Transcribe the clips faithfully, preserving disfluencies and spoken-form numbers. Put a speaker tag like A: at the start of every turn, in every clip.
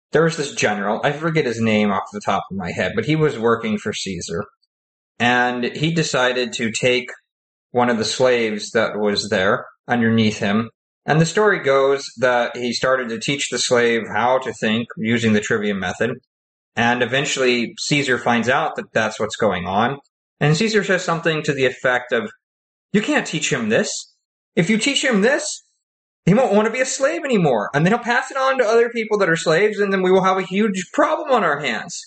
A: there was this general, I forget his name off the top of my head, but he was working for Caesar. And he decided to take one of the slaves that was there underneath him. And the story goes that he started to teach the slave how to think using the trivium method. And eventually Caesar finds out that that's what's going on. And Caesar says something to the effect of, you can't teach him this. If you teach him this, he won't want to be a slave anymore. And then he'll pass it on to other people that are slaves, and then we will have a huge problem on our hands.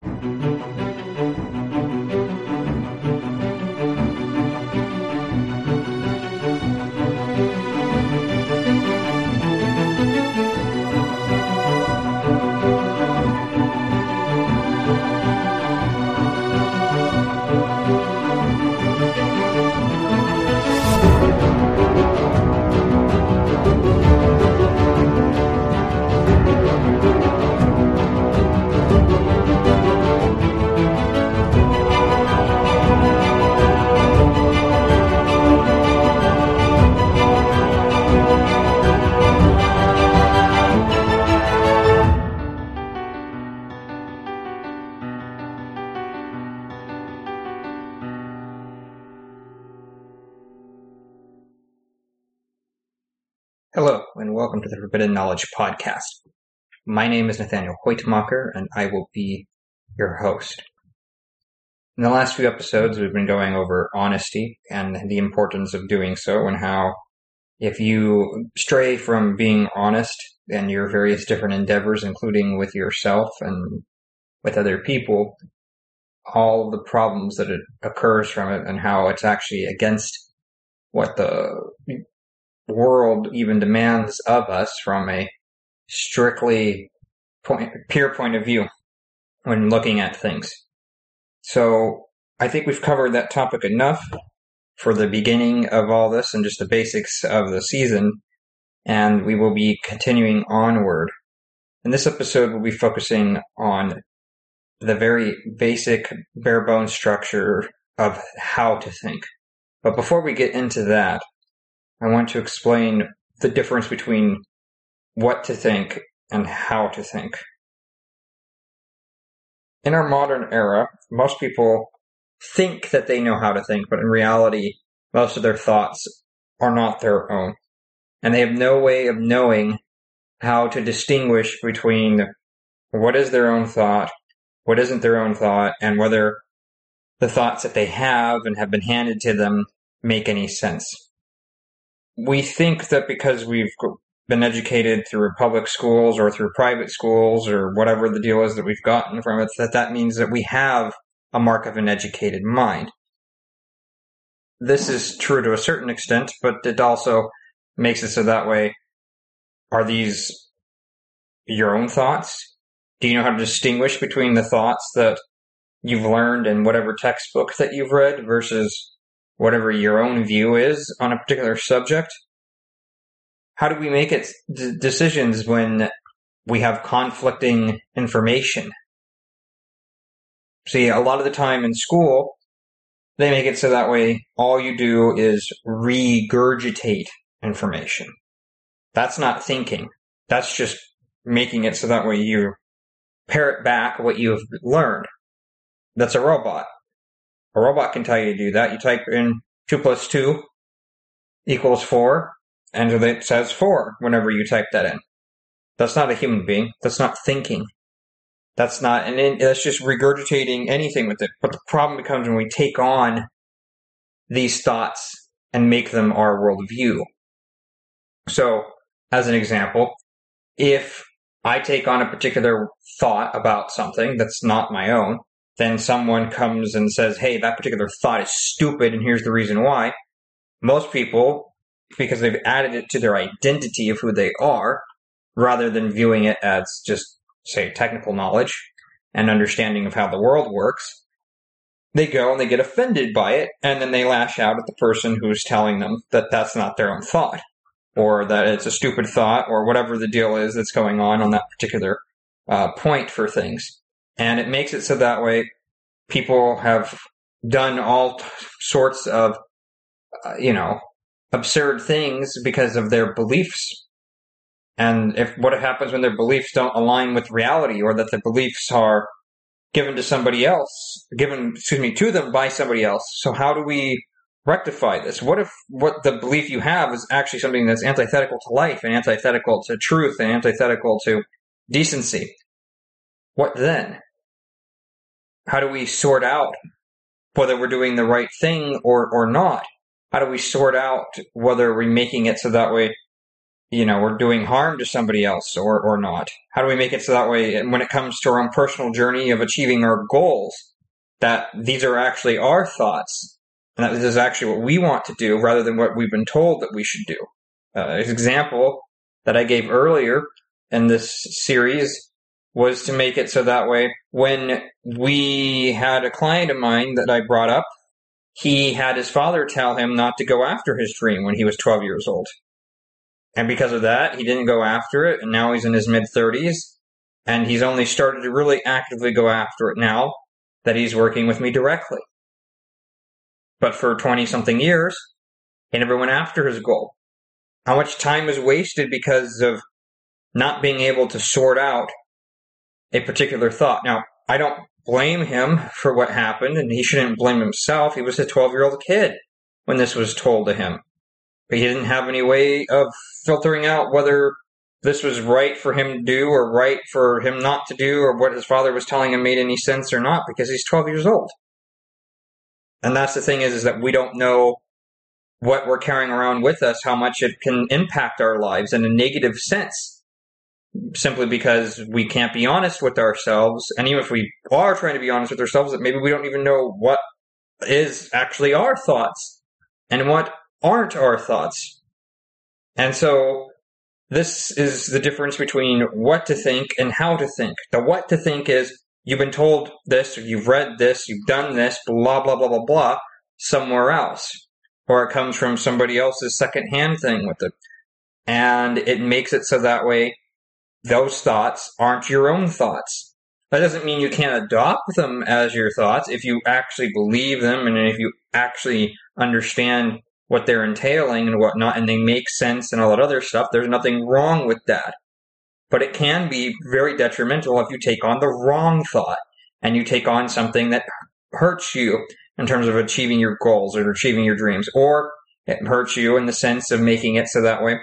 A: Hello, and welcome to the Forbidden Knowledge Podcast. My name is Nathaniel Hoytmacher, and I will be your host. In the last few episodes, we've been going over honesty and the importance of doing so, and how if you stray from being honest in your various different endeavors, including with yourself and with other people, all the problems that it occurs from it, and how it's actually against what the world even demands of us from a strictly point, pure point of view when looking at things. So I think we've covered that topic enough for the beginning of all this and just the basics of the season, and we will be continuing onward. In this episode, we'll be focusing on the very basic, bare-bones structure of how to think. But before we get into that, I want to explain the difference between what to think and how to think. In our modern era, most people think that they know how to think, but in reality, most of their thoughts are not their own. And they have no way of knowing how to distinguish between what is their own thought, what isn't their own thought, and whether the thoughts that they have and have been handed to them make any sense. We think that because we've been educated through public schools or through private schools or whatever the deal is that we've gotten from it, that that means that we have a mark of an educated mind. This is true to a certain extent, but it also makes it so that way, are these your own thoughts? Do you know how to distinguish between the thoughts that you've learned in whatever textbook that you've read versus whatever your own view is on a particular subject? How do we make it d- decisions when we have conflicting information? See, a lot of the time in school, they make it so that way all you do is regurgitate information. That's not thinking. That's just making it so that way you parrot back what you've learned. That's a robot. A robot can tell you to do that. You type in two plus two equals four, and it says four whenever you type that in. That's not a human being. That's not thinking. That's not, and it, that's just regurgitating anything with it. But the problem becomes when we take on these thoughts and make them our worldview. So, as an example, if I take on a particular thought about something that's not my own, then someone comes and says, hey, that particular thought is stupid, and here's the reason why. Most people, because they've added it to their identity of who they are, rather than viewing it as just, say, technical knowledge and understanding of how the world works, they go and they get offended by it, and then they lash out at the person who's telling them that that's not their own thought, or that it's a stupid thought, or whatever the deal is that's going on on that particular uh, point for things. And it makes it so that way people have done all t- sorts of, uh, you know, absurd things because of their beliefs. And if what happens when their beliefs don't align with reality, or that the beliefs are given to somebody else, given, excuse me, to them by somebody else. So how do we rectify this? What if what the belief you have is actually something that's antithetical to life and antithetical to truth and antithetical to decency? What then? How do we sort out whether we're doing the right thing or, or not? How do we sort out whether we're making it so that way, you know, we're doing harm to somebody else or, or not? How do we make it so that way, when it comes to our own personal journey of achieving our goals, that these are actually our thoughts, and that this is actually what we want to do rather than what we've been told that we should do? Uh, an example that I gave earlier in this series was to make it so that way when we had a client of mine that I brought up, he had his father tell him not to go after his dream when he was twelve years old. And because of that, he didn't go after it, and now he's in his mid-thirties, and he's only started to really actively go after it now that he's working with me directly. But for twenty-something years, he never went after his goal. How much time is wasted because of not being able to sort out a particular thought? Now, I don't blame him for what happened, and he shouldn't blame himself. He was a twelve-year-old kid when this was told to him. But he didn't have any way of filtering out whether this was right for him to do or right for him not to do, or what his father was telling him made any sense or not, because he's twelve years old. And that's the thing is, is that we don't know what we're carrying around with us, how much it can impact our lives in a negative sense, simply because we can't be honest with ourselves. And even if we are trying to be honest with ourselves, that maybe we don't even know what is actually our thoughts and what aren't our thoughts. And so this is the difference between what to think and how to think. The what to think is, you've been told this, or you've read this, you've done this, blah, blah, blah, blah, blah, somewhere else. Or it comes from somebody else's secondhand thing with it. And it makes it so that way those thoughts aren't your own thoughts. That doesn't mean you can't adopt them as your thoughts if you actually believe them and if you actually understand what they're entailing and whatnot, and they make sense and all that other stuff. There's nothing wrong with that. But it can be very detrimental if you take on the wrong thought and you take on something that hurts you in terms of achieving your goals or achieving your dreams, or it hurts you in the sense of making it so that way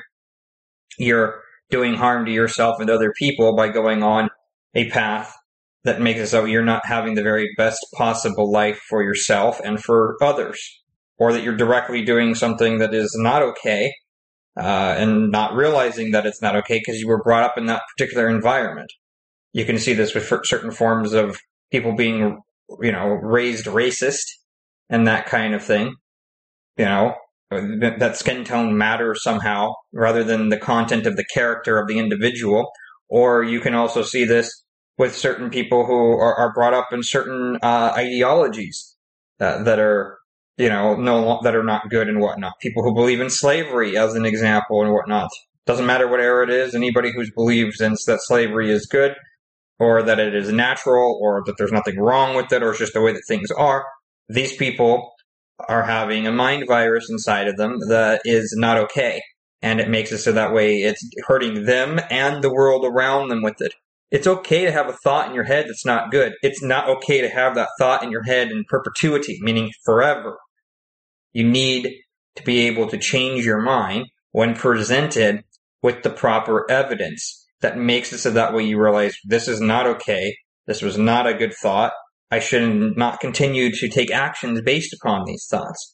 A: you're doing harm to yourself and other people by going on a path that makes it so you're not having the very best possible life for yourself and for others, or that you're directly doing something that is not okay, uh, and not realizing that it's not okay because you were brought up in that particular environment. You can see this with certain forms of people being, you know, raised racist and that kind of thing. You know, that skin tone matters somehow rather than the content of the character of the individual. Or you can also see this with certain people who are, are brought up in certain uh, ideologies uh, that are, you know, no, that are not good and whatnot. People who believe in slavery, as an example, and whatnot. Doesn't matter what era it is. Anybody who believes in that slavery is good, or that it is natural, or that there's nothing wrong with it, or it's just the way that things are. These people are having a mind virus inside of them that is not okay. And it makes it so that way it's hurting them and the world around them with it. It's okay to have a thought in your head that's not good. It's not okay to have that thought in your head in perpetuity, meaning forever. You need to be able to change your mind when presented with the proper evidence that makes it so that way you realize this is not okay. This was not a good thought. I should not continue to take actions based upon these thoughts.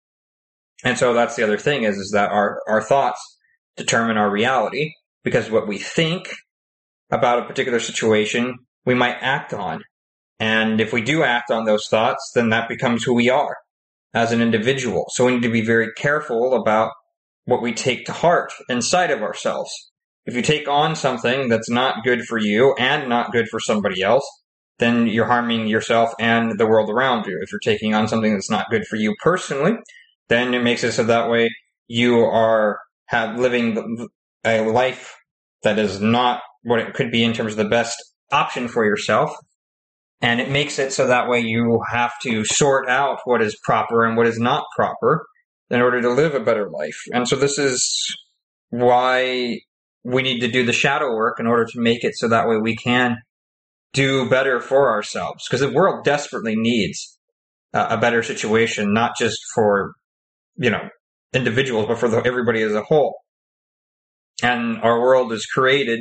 A: And so that's the other thing is, is that our, our thoughts determine our reality, because what we think about a particular situation, we might act on. And if we do act on those thoughts, then that becomes who we are as an individual. So we need to be very careful about what we take to heart inside of ourselves. If you take on something that's not good for you and not good for somebody else, then you're harming yourself and the world around you. If you're taking on something that's not good for you personally, then it makes it so that way you are have living a life that is not what it could be in terms of the best option for yourself. And it makes it so that way you have to sort out what is proper and what is not proper in order to live a better life. And so this is why we need to do the shadow work in order to make it so that way we can do better for ourselves. Because the world desperately needs uh, a better situation, not just for, you know, individuals, but for the, everybody as a whole. And our world is created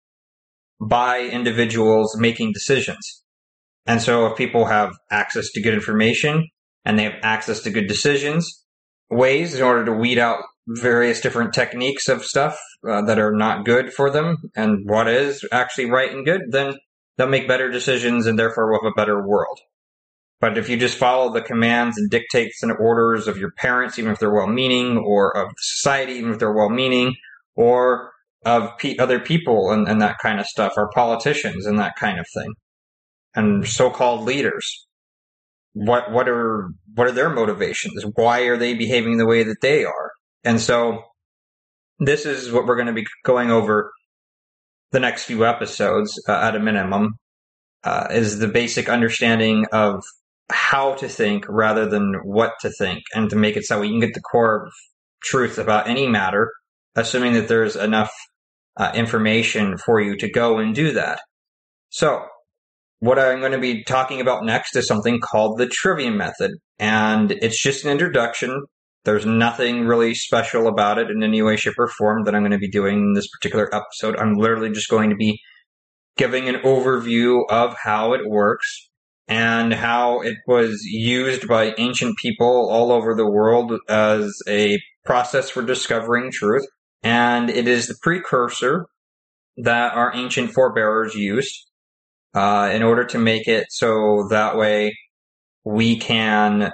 A: by individuals making decisions. And so if people have access to good information and they have access to good decisions, ways in order to weed out various different techniques of stuff uh, that are not good for them and what is actually right and good, then they'll make better decisions and therefore we'll have a better world. But if you just follow the commands and dictates and orders of your parents, even if they're well-meaning, or of society, even if they're well-meaning, or of pe- other people and, and that kind of stuff, or politicians and that kind of thing, and so-called leaders, what what are what are their motivations? Why are they behaving the way that they are? And so this is what we're going to be going over the next few episodes uh, at a minimum, uh, is the basic understanding of how to think rather than what to think, and to make it so we can get the core of truth about any matter, assuming that there's enough uh, information for you to go and do that. So what I'm going to be talking about next is something called the Trivium Method, and it's just an introduction. There's nothing really special about it in any way, shape, or form that I'm going to be doing in this particular episode. I'm literally just going to be giving an overview of how it works and how it was used by ancient people all over the world as a process for discovering truth. And it is the precursor that our ancient forebears used uh, in order to make it so that way we can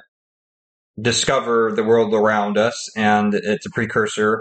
A: discover the world around us. And it's a precursor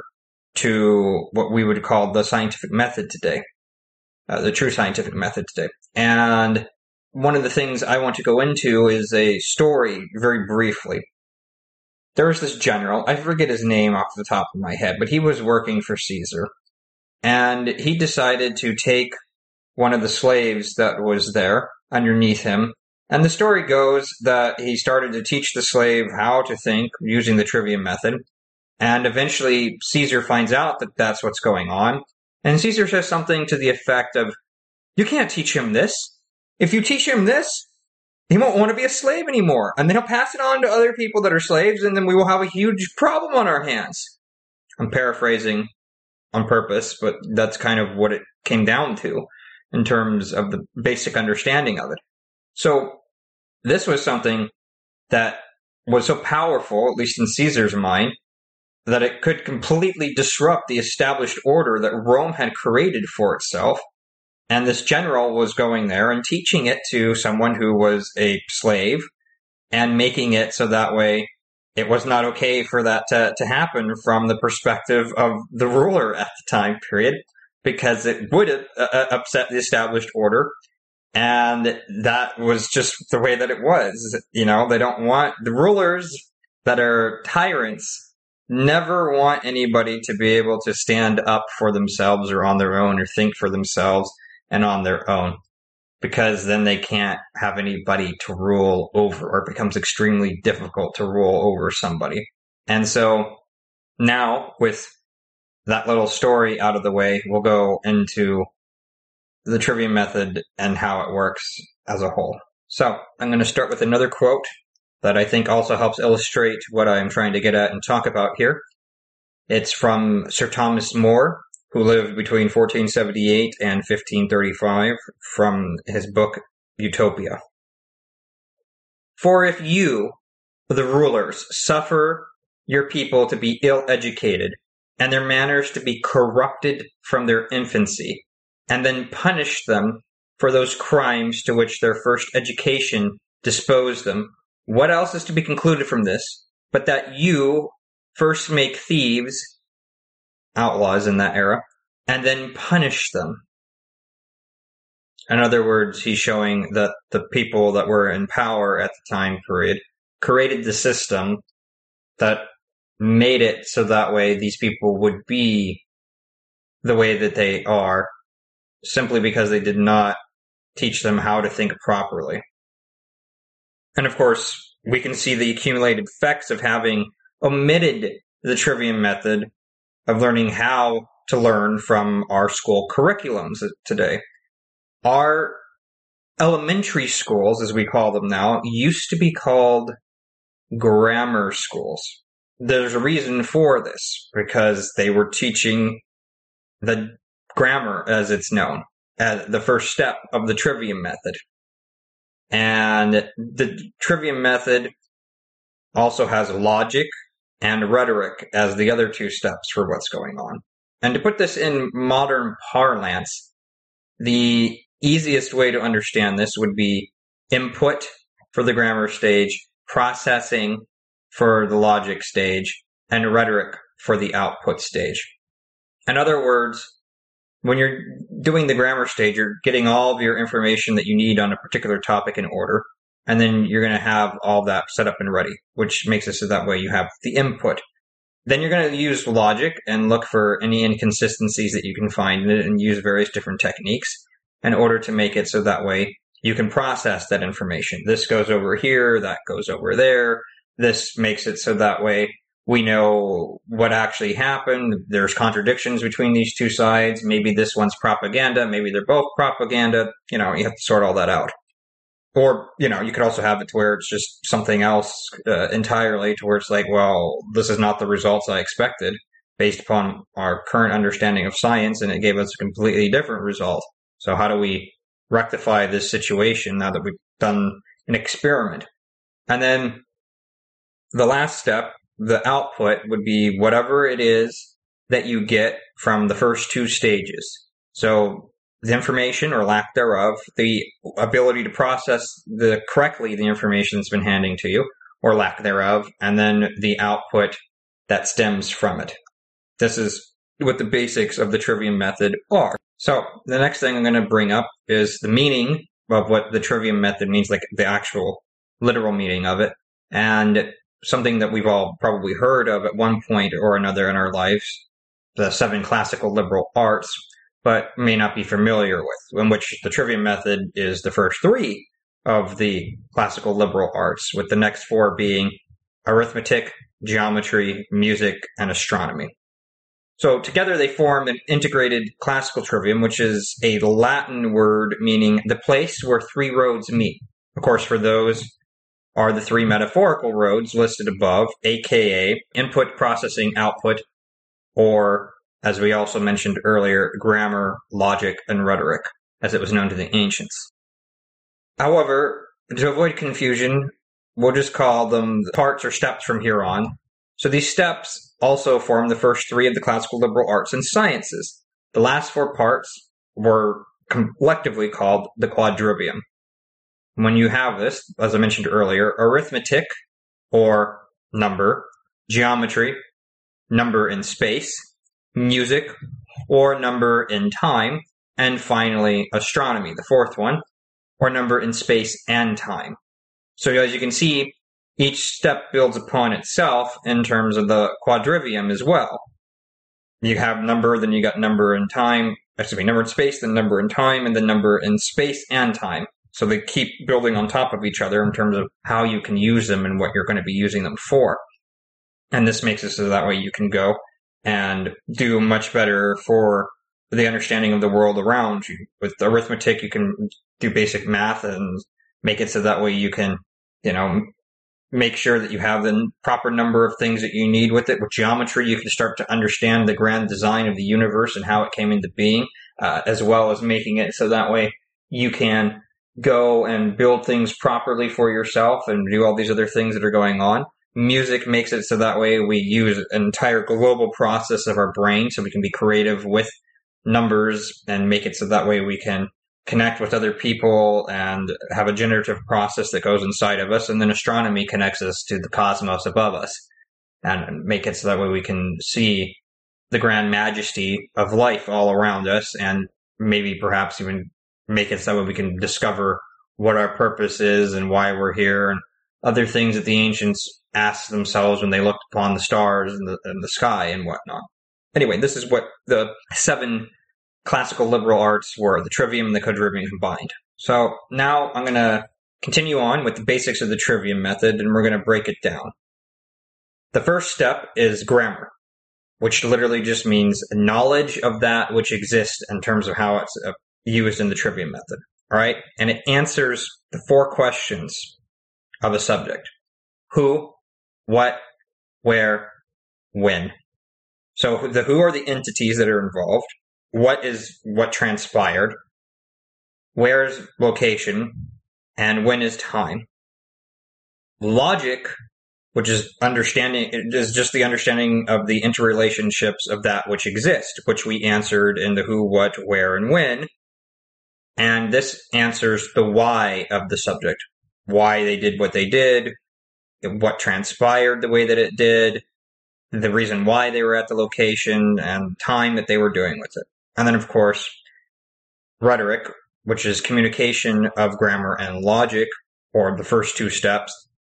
A: to what we would call the scientific method today, uh, the true scientific method today. And one of the things I want to go into is a story very briefly. There was this general, I forget his name off the top of my head, but he was working for Caesar. And he decided to take one of the slaves that was there underneath him. And the story goes that he started to teach the slave how to think using the Trivium Method. And eventually Caesar finds out that that's what's going on. And Caesar says something to the effect of, "You can't teach him this. If you teach him this, he won't want to be a slave anymore. And then he'll pass it on to other people that are slaves, and then we will have a huge problem on our hands." I'm paraphrasing on purpose, but that's kind of what it came down to in terms of the basic understanding of it. So this was something that was so powerful, at least in Caesar's mind, that it could completely disrupt the established order that Rome had created for itself. And this general was going there and teaching it to someone who was a slave and making it so that way it was not okay for that to, to happen from the perspective of the ruler at the time period, because it would uh, upset the established order. And that was just the way that it was. You know, they don't want the rulers that are tyrants never want anybody to be able to stand up for themselves or on their own or think for themselves and on their own, because then they can't have anybody to rule over, or it becomes extremely difficult to rule over somebody. And so now, with that little story out of the way, we'll go into the Trivium Method and how it works as a whole. So I'm going to start with another quote that I think also helps illustrate what I'm trying to get at and talk about here. It's from Sir Thomas More, who lived between fourteen seventy-eight and fifteen thirty-five, from his book Utopia. "For if you, the rulers, suffer your people to be ill-educated, and their manners to be corrupted from their infancy, and then punish them for those crimes to which their first education disposed them, what else is to be concluded from this, but that you first make thieves," outlaws in that era, "and then punish them?" In other words, he's showing that the people that were in power at the time period created the system that made it so that way these people would be the way that they are, simply because they did not teach them how to think properly. And of course, we can see the accumulated effects of having omitted the Trivium Method, of learning how to learn from our school curriculums today. Our elementary schools, as we call them now, used to be called grammar schools. There's a reason for this, because they were teaching the grammar, as it's known, as the first step of the trivium method. And the trivium method also has logic and rhetoric as the other two steps for what's going on. And to put this in modern parlance, the easiest way to understand this would be input for the grammar stage, processing for the logic stage, and rhetoric for the output stage. In other words, when you're doing the grammar stage, you're getting all of your information that you need on a particular topic in order, and then you're going to have all that set up and ready, which makes it so that way you have the input. Then you're going to use logic and look for any inconsistencies that you can find in it and use various different techniques in order to make it so that way you can process that information. This goes over here, that goes over there. This makes it so that way we know what actually happened. There's contradictions between these two sides. Maybe this one's propaganda. Maybe they're both propaganda. You know, you have to sort all that out. Or, you know, you could also have it to where it's just something else uh, entirely, to where it's like, well, this is not the results I expected based upon our current understanding of science, and it gave us a completely different result. So how do we rectify this situation now that we've done an experiment? And then the last step, the output, would be whatever it is that you get from the first two stages. So the information or lack thereof, the ability to process the correctly the information that's been handing to you, or lack thereof, and then the output that stems from it. This is what the basics of the trivium method are. So the next thing I'm going to bring up is the meaning of what the trivium method means, like the actual literal meaning of it, and something that we've all probably heard of at one point or another in our lives, the seven classical liberal arts, but may not be familiar with, in which the trivium method is the first three of the classical liberal arts, with the next four being arithmetic, geometry, music, and astronomy. So together they form an integrated classical trivium, which is a Latin word meaning the place where three roads meet. Of course, for those are the three metaphorical roads listed above, aka input, processing, output, or, as we also mentioned earlier, grammar, logic, and rhetoric, as it was known to the ancients. However, to avoid confusion, we'll just call them parts or steps from here on. So these steps also form the first three of the classical liberal arts and sciences. The last four parts were collectively called the quadrivium. When you have this, as I mentioned earlier, arithmetic, or number, geometry, number in space, music, or number in time, and finally astronomy, the fourth one, or number in space and time. So as you can see, each step builds upon itself in terms of the quadrivium as well. You have number, then you got number in time, excuse me, number in space, then number in time, and then number in space and time. So they keep building on top of each other in terms of how you can use them and what you're going to be using them for. And this makes it so that way you can go and do much better for the understanding of the world around you. With arithmetic, you can do basic math and make it so that way you can, you know, make sure that you have the proper number of things that you need with it. With geometry, you can start to understand the grand design of the universe and how it came into being, uh, as well as making it so that way you can go and build things properly for yourself and do all these other things that are going on. Music makes it so that way we use an entire global process of our brain so we can be creative with numbers and make it so that way we can connect with other people and have a generative process that goes inside of us. And then astronomy connects us to the cosmos above us and make it so that way we can see the grand majesty of life all around us, and maybe perhaps even make it so that way we can discover what our purpose is and why we're here, and other things that the ancients asked themselves when they looked upon the stars and the, and the sky and whatnot. Anyway, this is what the seven classical liberal arts were, the trivium and the quadrivium combined. So now I'm going to continue on with the basics of the trivium method, and we're going to break it down. The first step is grammar. which literally just means knowledge of that which exists in terms of how it's uh, used in the trivia method. All right. And it answers the four questions of a subject: who, what, where, when. So the who are the entities that are involved, what is what transpired, where is location, and when is time. Logic, which is understanding, is just the understanding of the interrelationships of that which exist, which we answered in the who, what, where, and when. And this answers the why of the subject, why they did what they did, what transpired the way that it did, the reason why they were at the location, and time that they were doing with it. And then, of course, rhetoric, which is communication of grammar and logic, or the first two steps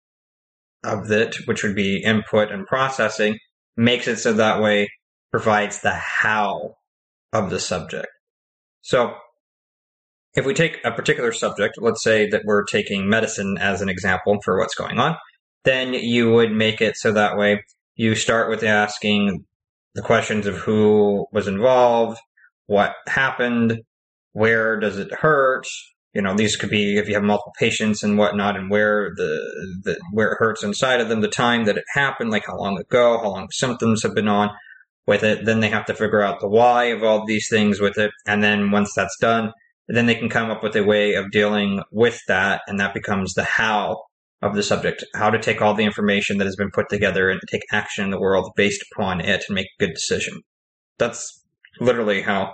A: of it, which would be input and processing, makes it so that way provides the how of the subject. So if we take a particular subject, let's say that we're taking medicine as an example for what's going on, then you would make it so that way you start with asking the questions of who was involved, what happened, where does it hurt. You know, these could be if you have multiple patients and whatnot, and where the, the where it hurts inside of them, the time that it happened, like how long ago, how long the symptoms have been on with it. Then they have to figure out the why of all these things with it. And then once that's done, then they can come up with a way of dealing with that, and that becomes the how of the subject, how to take all the information that has been put together and take action in the world based upon it and make a good decision. That's literally how,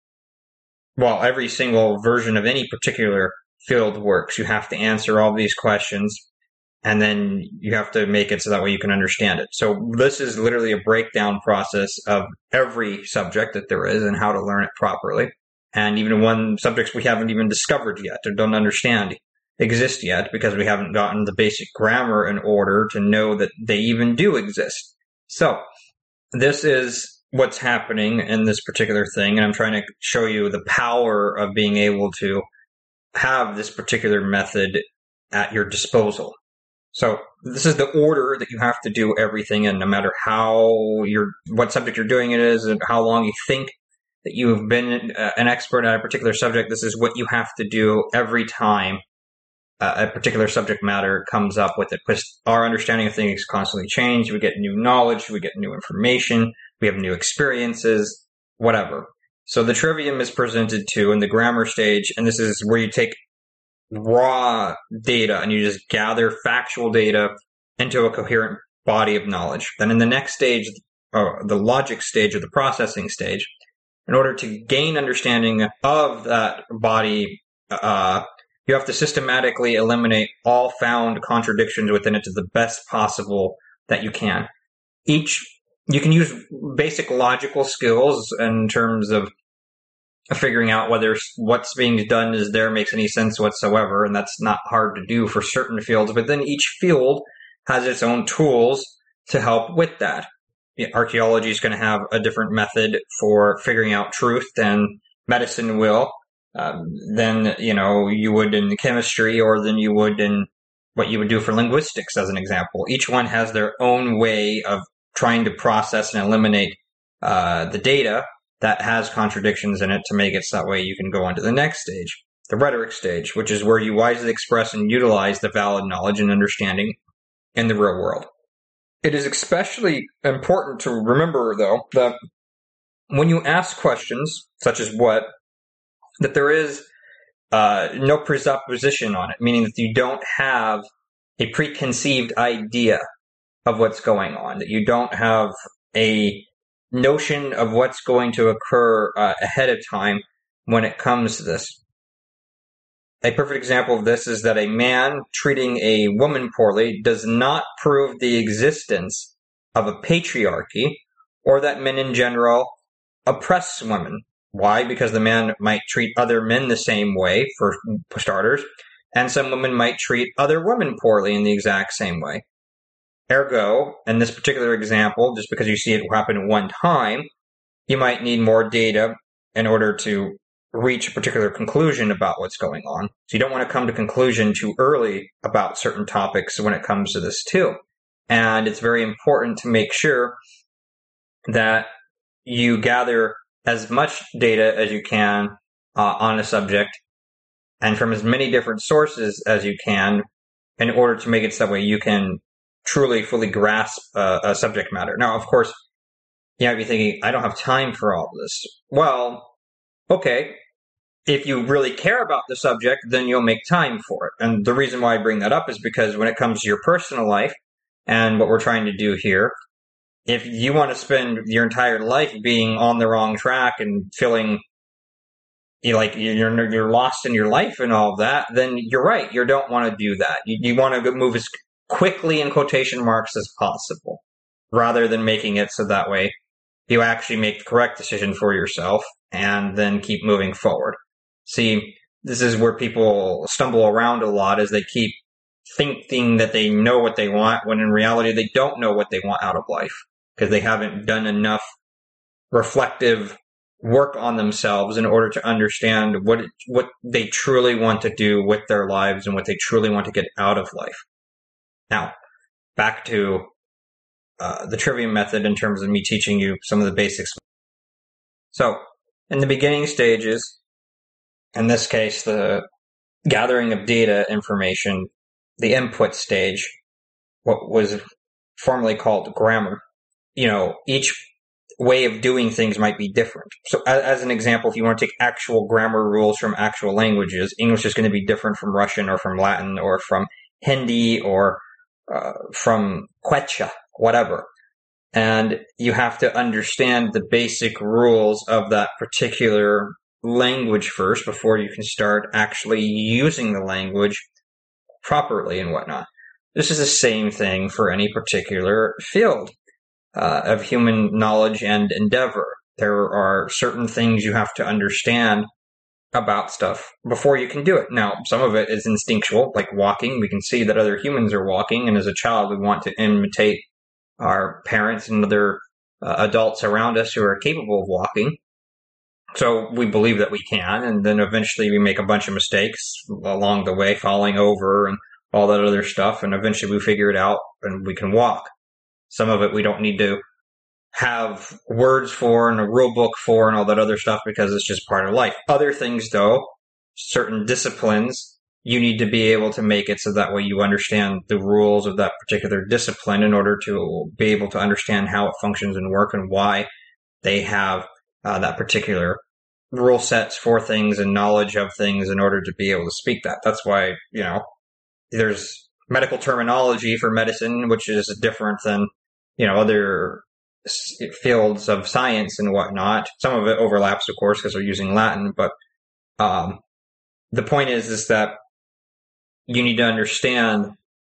A: well, every single version of any particular field works. You have to answer all these questions, and then you have to make it so that way you can understand it. So this is literally a breakdown process of every subject that there is and how to learn it properly. And even one subjects we haven't even discovered yet or don't understand exist yet, because we haven't gotten the basic grammar in order to know that they even do exist. So this is what's happening in this particular thing, and I'm trying to show you the power of being able to have this particular method at your disposal. So this is the order that you have to do everything in, no matter how you're, what subject you're doing it is, and how long you think that you've been an expert at a particular subject. This is what you have to do every time Uh, a particular subject matter comes up with it, because our understanding of things constantly change. We get new knowledge, we get new information, we have new experiences, whatever. So the trivium is presented to in the grammar stage, and this is where you take raw data and you just gather factual data into a coherent body of knowledge. Then in the next stage, uh, the logic stage or the processing stage, in order to gain understanding of that body, uh, you have to systematically eliminate all found contradictions within it to the best possible that you can. Each, you can use basic logical skills in terms of figuring out whether what's being done is there makes any sense whatsoever, and that's not hard to do for certain fields. But then each field has its own tools to help with that. Archaeology is going to have a different method for figuring out truth than medicine will. Um, than, you know, you would in chemistry, or than you would in what you would do for linguistics, as an example. Each one has their own way of trying to process and eliminate uh, the data that has contradictions in it to make it so that way you can go on to the next stage, the rhetoric stage, which is where you wisely express and utilize the valid knowledge and understanding in the real world. It is especially important to remember, though, that when you ask questions, such as what, that there is uh, no presupposition on it, meaning that you don't have a preconceived idea of what's going on, that you don't have a notion of what's going to occur uh, ahead of time when it comes to this. A perfect example of this is that a man treating a woman poorly does not prove the existence of a patriarchy, or that men in general oppress women. Why? Because the man might treat other men the same way, for starters, and some women might treat other women poorly in the exact same way. Ergo, in this particular example, just because you see it happen one time, you might need more data in order to reach a particular conclusion about what's going on. So you don't want to come to conclusion too early about certain topics when it comes to this too. And it's very important to make sure that you gather as much data as you can uh, on a subject and from as many different sources as you can in order to make it so that way you can truly, fully grasp uh, a subject matter. Now, of course, you might be thinking, I don't have time for all this. Well, okay. If you really care about the subject, then you'll make time for it. And the reason why I bring that up is because when it comes to your personal life and what we're trying to do here, if you want to spend your entire life being on the wrong track and feeling you like you're you're lost in your life and all of that, then you're right. You don't want to do that. You, you want to move as quickly in quotation marks as possible, rather than making it so that way you actually make the correct decision for yourself and then keep moving forward. See, this is where people stumble around a lot, as they keep thinking that they know what they want, when in reality they don't know what they want out of life, because they haven't done enough reflective work on themselves in order to understand what it, what they truly want to do with their lives and what they truly want to get out of life. Now, back to uh, the trivium method in terms of me teaching you some of the basics. So, in the beginning stages, in this case, the gathering of data information, the input stage, what was formerly called grammar, you know, each way of doing things might be different. So as, as an example, if you want to take actual grammar rules from actual languages, English is going to be different from Russian or from Latin or from Hindi or uh, from Quechua, whatever. And you have to understand the basic rules of that particular language first before you can start actually using the language properly and whatnot. This is the same thing for any particular field uh, of human knowledge and endeavor. There are certain things you have to understand about stuff before you can do it. Now, some of it is instinctual, like walking. We can see that other humans are walking, and as a child, we want to imitate our parents and other uh, adults around us who are capable of walking. So we believe that we can, and then eventually we make a bunch of mistakes along the way, falling over and all that other stuff, and eventually we figure it out and we can walk. Some of it we don't need to have words for and a rule book for and all that other stuff because it's just part of life. Other things, though, certain disciplines, you need to be able to make it so that way you understand the rules of that particular discipline in order to be able to understand how it functions and work and why they have uh, that particular rule sets for things and knowledge of things in order to be able to speak that. That's why, you know, there's medical terminology for medicine, which is different than, you know, other fields of science and whatnot. Some of it overlaps, of course, because they're using Latin, but um, the point is, is that you need to understand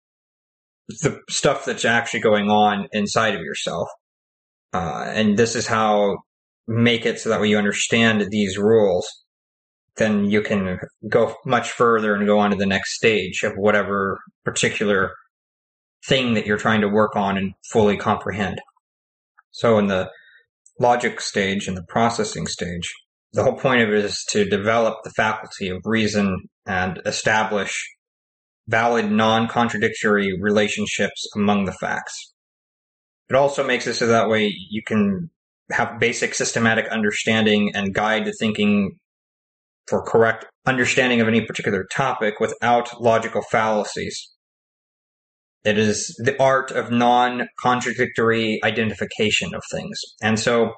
A: the stuff that's actually going on inside of yourself. Uh, and this is how make it so that when you understand these rules, then you can go much further and go on to the next stage of whatever particular thing that you're trying to work on and fully comprehend. So in the logic stage and the processing stage, the whole point of it is to develop the faculty of reason and establish valid, non-contradictory relationships among the facts. It also makes it so that way you can have basic systematic understanding and guide the thinking for correct understanding of any particular topic without logical fallacies. It is the art of non-contradictory identification of things. And so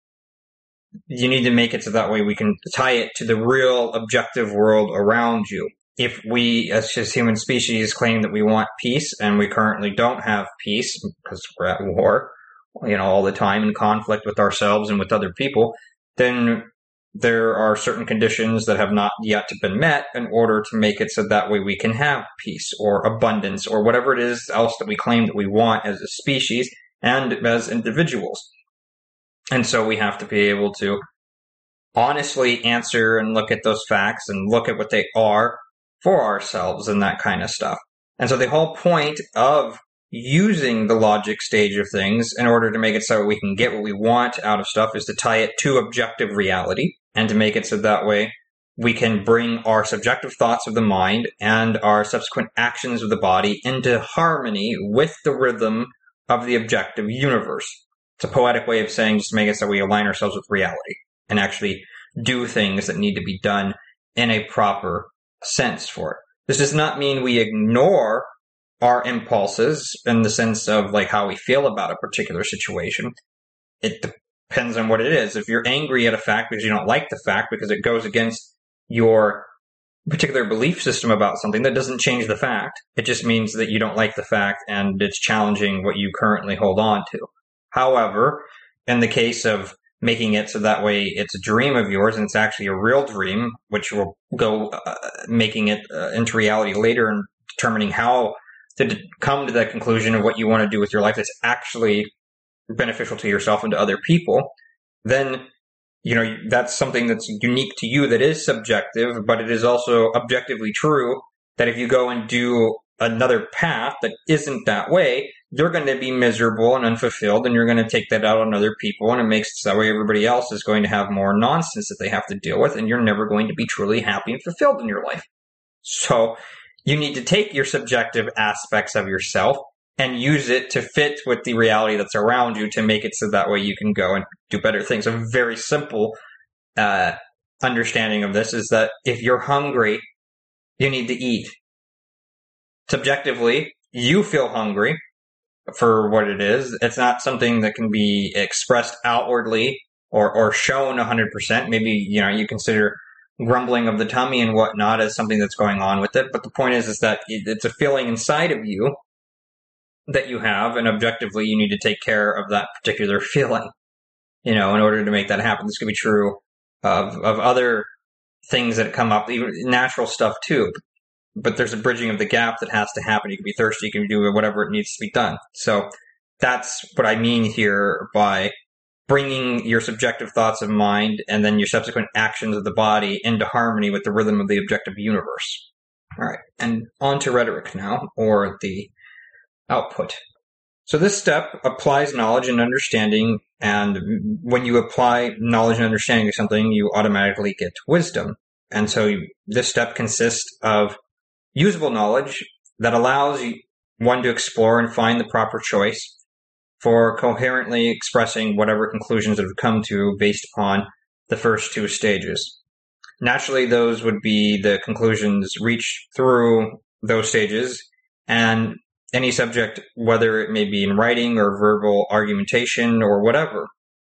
A: you need to make it so that way we can tie it to the real objective world around you. If we, as just human species, claim that we want peace, and we currently don't have peace because we're at war, you know, all the time in conflict with ourselves and with other people, then there are certain conditions that have not yet been met in order to make it so that way we can have peace or abundance or whatever it is else that we claim that we want as a species and as individuals. And so we have to be able to honestly answer and look at those facts and look at what they are for ourselves and that kind of stuff. And so the whole point of using the logic stage of things in order to make it so we can get what we want out of stuff is to tie it to objective reality and to make it so that way we can bring our subjective thoughts of the mind and our subsequent actions of the body into harmony with the rhythm of the objective universe. It's a poetic way of saying just make it so we align ourselves with reality and actually do things that need to be done in a proper sense for it. This does not mean we ignore our impulses in the sense of like how we feel about a particular situation. It depends on what it is. If you're angry at a fact because you don't like the fact because it goes against your particular belief system about something, that doesn't change the fact. It just means that you don't like the fact and it's challenging what you currently hold on to. However, in the case of making it so that way it's a dream of yours and it's actually a real dream, which will go uh, making it uh, into reality later and determining how to d- come to that conclusion of what you want to do with your life that's actually beneficial to yourself and to other people, then you know, that's something that's unique to you that is subjective, but it is also objectively true that if you go and do another path that isn't that way, you're going to be miserable and unfulfilled, and you're going to take that out on other people, and it makes it so that way everybody else is going to have more nonsense that they have to deal with, and you're never going to be truly happy and fulfilled in your life. So you need to take your subjective aspects of yourself and use it to fit with the reality that's around you to make it so that way you can go and do better things. A very simple uh, understanding of this is that if you're hungry, you need to eat. Subjectively, you feel hungry for what it is. It's not something that can be expressed outwardly or, or shown one hundred percent. Maybe, you know, you consider grumbling of the tummy and whatnot as something that's going on with it. But the point is, is that it's a feeling inside of you that you have, and objectively you need to take care of that particular feeling, you know, in order to make that happen. This could be true of of other things that come up, even natural stuff too. But there's a bridging of the gap that has to happen. You can be thirsty, you can do whatever it needs to be done. So that's what I mean here by bringing your subjective thoughts of mind and then your subsequent actions of the body into harmony with the rhythm of the objective universe. All right, and on to rhetoric now, or the output. So this step applies knowledge and understanding, and when you apply knowledge and understanding to something, you automatically get wisdom. And so you, this step consists of usable knowledge that allows one to explore and find the proper choice for coherently expressing whatever conclusions it have come to based upon the first two stages. Naturally, those would be the conclusions reached through those stages, and any subject, whether it may be in writing or verbal argumentation or whatever.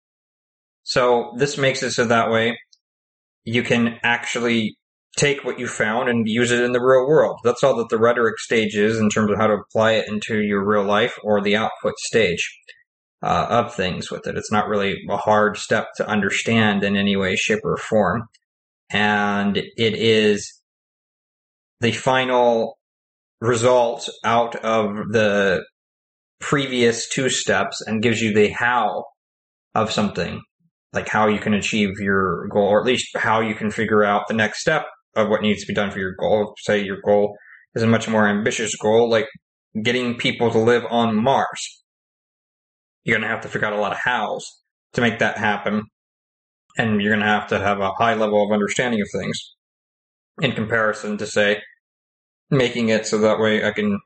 A: So this makes it so that way you can actually take what you found and use it in the real world. That's all that the rhetoric stage is in terms of how to apply it into your real life, or the output stage uh, of things with it. It's not really a hard step to understand in any way, shape, or form. And it is the final result out of the previous two steps and gives you the how of something, like how you can achieve your goal, or at least how you can figure out the next step of what needs to be done for your goal. Say your goal is a much more ambitious goal, like getting people to live on Mars. You're going to have to figure out a lot of hows to make that happen, and you're going to have to have a high level of understanding of things in comparison to, say, making it so that way I can,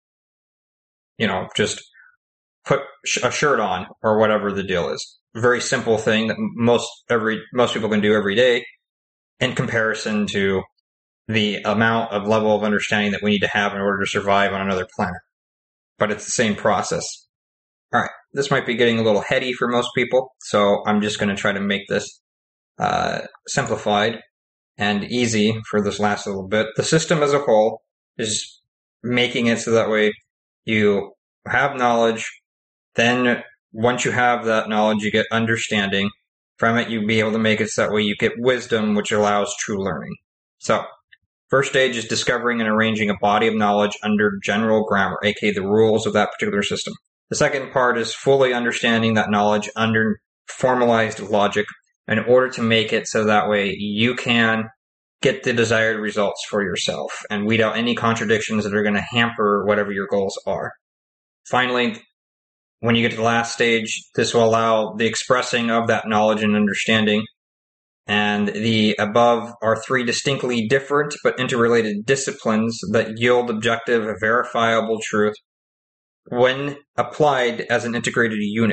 A: you know, just put a shirt on or whatever the deal is. A very simple thing that most every most people can do every day in comparison to the amount of level of understanding that we need to have in order to survive on another planet. But it's the same process. All right, this might be getting a little heady for most people, so I'm just going to try to make this uh, simplified and easy for this last little bit. The system as a whole is making it so that way you have knowledge, then once you have that knowledge, you get understanding. From it, you'll be able to make it so that way you get wisdom, which allows true learning. So, first stage is discovering and arranging a body of knowledge under general grammar, aka the rules of that particular system. The second part is fully understanding that knowledge under formalized logic in order to make it so that way you can get the desired results for yourself and weed out any contradictions that are going to hamper whatever your goals are. Finally, when you get to the last stage, this will allow the expressing of that knowledge and understanding. And the above are three distinctly different but interrelated disciplines that yield objective, verifiable truth when applied as an integrated unit.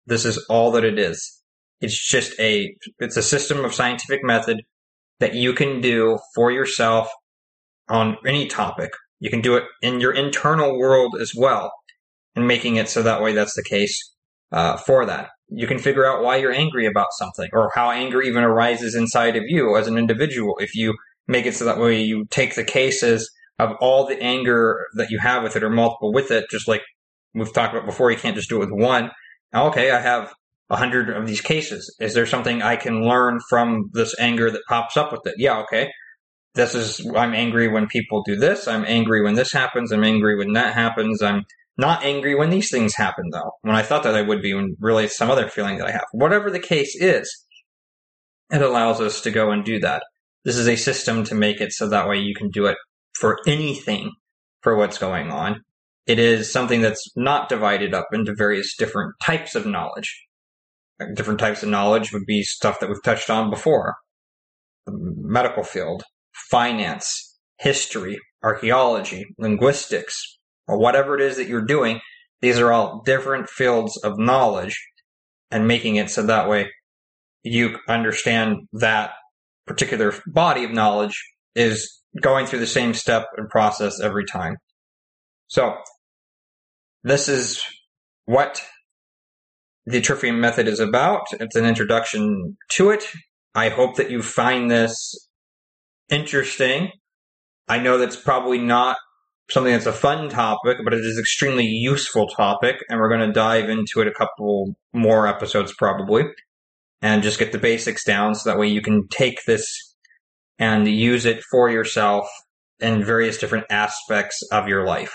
A: This is all that it is. It's just a, it's a system of scientific method that you can do for yourself on any topic. You can do it in your internal world as well, and making it so that way that's the case uh, for that. You can figure out why you're angry about something, or how anger even arises inside of you as an individual. If you make it so that way you take the cases of all the anger that you have with it, or multiple with it, just like we've talked about before, you can't just do it with one. Okay, I have a hundred of these cases. Is there something I can learn from this anger that pops up with it? Yeah, okay. This is, I'm angry when people do this. I'm angry when this happens. I'm angry when that happens. I'm not angry when these things happen, though. When I thought that I would be, when really it's some other feeling that I have. Whatever the case is, it allows us to go and do that. This is a system to make it so that way you can do it for anything for what's going on. It is something that's not divided up into various different types of knowledge. Different types of knowledge would be stuff that we've touched on before. The medical field, finance, history, archaeology, linguistics, or whatever it is that you're doing. These are all different fields of knowledge, and making it so that way you understand that particular body of knowledge is going through the same step and process every time. So, this is what the Trivium method is about. It's an introduction to it. I hope that you find this interesting. I know that's probably not something that's a fun topic, but it is an extremely useful topic, and we're going to dive into it a couple more episodes probably, and just get the basics down so that way you can take this and use it for yourself in various different aspects of your life.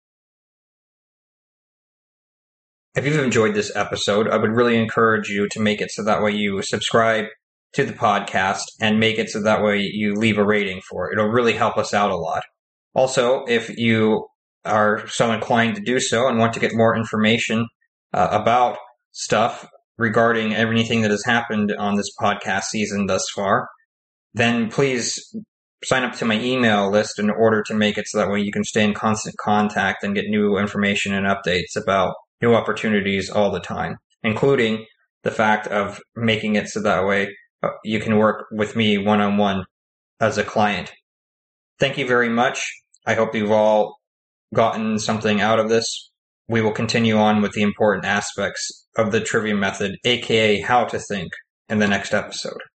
A: If you've enjoyed this episode, I would really encourage you to make it so that way you subscribe to the podcast and make it so that way you leave a rating for it. It'll really help us out a lot. Also, if you are so inclined to do so and want to get more information uh, about stuff regarding anything that has happened on this podcast season thus far, then please sign up to my email list in order to make it so that way you can stay in constant contact and get new information and updates about new opportunities all the time, including the fact of making it so that way you can work with me one-on-one as a client. Thank you very much. I hope you've all gotten something out of this. We will continue on with the important aspects of the Trivium method, aka how to think, in the next episode.